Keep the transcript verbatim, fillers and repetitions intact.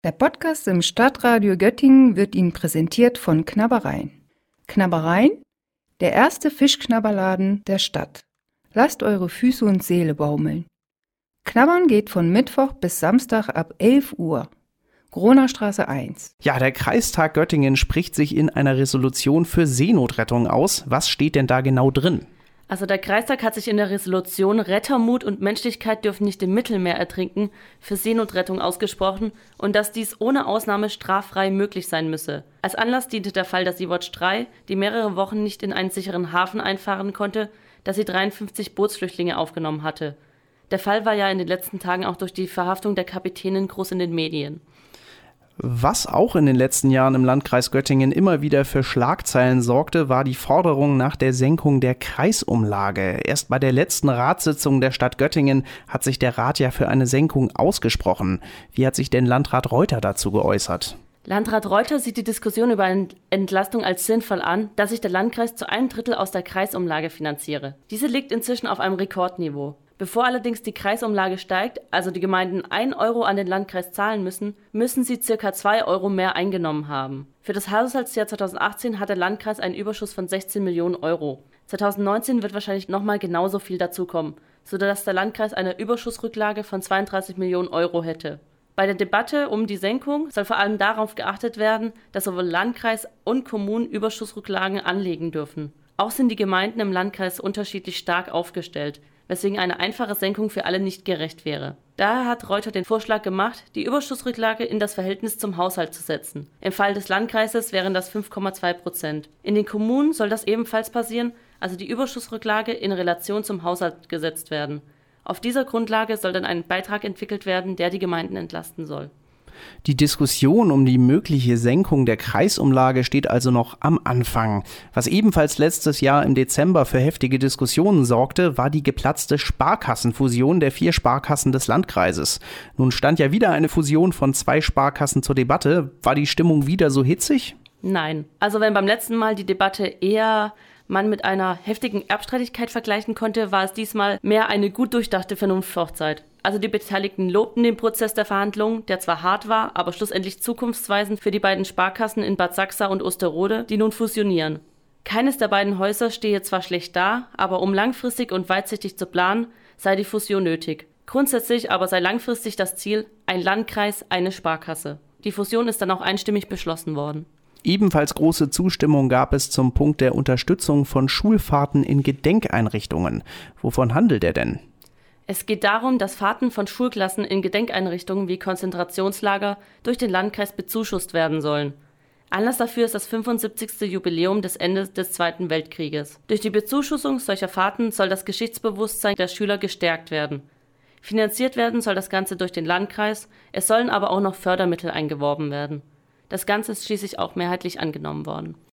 Der Podcast im Stadtradio Göttingen wird Ihnen präsentiert von Knabbereien. Knabbereien? Der erste Fischknabberladen der Stadt. Lasst eure Füße und Seele baumeln. Knabbern geht von Mittwoch bis Samstag ab elf Uhr. Gronerstraße eins. Ja, der Kreistag Göttingen spricht sich in einer Resolution für Seenotrettung aus. Was steht denn da genau drin? Also der Kreistag hat sich in der Resolution Rettermut und Menschlichkeit dürfen nicht im Mittelmeer ertrinken für Seenotrettung ausgesprochen und dass dies ohne Ausnahme straffrei möglich sein müsse. Als Anlass diente der Fall der Sea-Watch drei, die mehrere Wochen nicht in einen sicheren Hafen einfahren konnte, da sie dreiundfünfzig Bootsflüchtlinge aufgenommen hatte. Der Fall war ja in den letzten Tagen auch durch die Verhaftung der Kapitänin groß in den Medien. Was auch in den letzten Jahren im Landkreis Göttingen immer wieder für Schlagzeilen sorgte, war die Forderung nach der Senkung der Kreisumlage. Erst bei der letzten Ratssitzung der Stadt Göttingen hat sich der Rat ja für eine Senkung ausgesprochen. Wie hat sich denn Landrat Reuter dazu geäußert? Landrat Reuter sieht die Diskussion über eine Entlastung als sinnvoll an, da sich der Landkreis zu einem Drittel aus der Kreisumlage finanziere. Diese liegt inzwischen auf einem Rekordniveau. Bevor allerdings die Kreisumlage steigt, also die Gemeinden ein Euro an den Landkreis zahlen müssen, müssen sie ca. zwei Euro mehr eingenommen haben. Für das Haushaltsjahr zweitausendachtzehn hat der Landkreis einen Überschuss von sechzehn Millionen Euro. zweitausendneunzehn wird wahrscheinlich nochmal genauso viel dazukommen, sodass der Landkreis eine Überschussrücklage von zweiunddreißig Millionen Euro hätte. Bei der Debatte um die Senkung soll vor allem darauf geachtet werden, dass sowohl Landkreis und Kommunen Überschussrücklagen anlegen dürfen. Auch sind die Gemeinden im Landkreis unterschiedlich stark aufgestellt, weswegen eine einfache Senkung für alle nicht gerecht wäre. Daher hat Reuter den Vorschlag gemacht, die Überschussrücklage in das Verhältnis zum Haushalt zu setzen. Im Fall des Landkreises wären das fünf Komma zwei Prozent. In den Kommunen soll das ebenfalls passieren, also die Überschussrücklage in Relation zum Haushalt gesetzt werden. Auf dieser Grundlage soll dann ein Beitrag entwickelt werden, der die Gemeinden entlasten soll. Die Diskussion um die mögliche Senkung der Kreisumlage steht also noch am Anfang. Was ebenfalls letztes Jahr im Dezember für heftige Diskussionen sorgte, war die geplatzte Sparkassenfusion der vier Sparkassen des Landkreises. Nun stand ja wieder eine Fusion von zwei Sparkassen zur Debatte. War die Stimmung wieder so hitzig? Nein. Also wenn beim letzten Mal die Debatte eher man mit einer heftigen Erbstreitigkeit vergleichen konnte, war es diesmal mehr eine gut durchdachte Vernunfthochzeit. Also die Beteiligten lobten den Prozess der Verhandlungen, der zwar hart war, aber schlussendlich zukunftsweisend für die beiden Sparkassen in Bad Sachsa und Osterode, die nun fusionieren. Keines der beiden Häuser stehe zwar schlecht da, aber um langfristig und weitsichtig zu planen, sei die Fusion nötig. Grundsätzlich aber sei langfristig das Ziel, ein Landkreis, eine Sparkasse. Die Fusion ist dann auch einstimmig beschlossen worden. Ebenfalls große Zustimmung gab es zum Punkt der Unterstützung von Schulfahrten in Gedenkeinrichtungen. Wovon handelt er denn? Es geht darum, dass Fahrten von Schulklassen in Gedenkeinrichtungen wie Konzentrationslager durch den Landkreis bezuschusst werden sollen. Anlass dafür ist das fünfundsiebzigste Jubiläum des Endes des Zweiten Weltkrieges. Durch die Bezuschussung solcher Fahrten soll das Geschichtsbewusstsein der Schüler gestärkt werden. Finanziert werden soll das Ganze durch den Landkreis, es sollen aber auch noch Fördermittel eingeworben werden. Das Ganze ist schließlich auch mehrheitlich angenommen worden.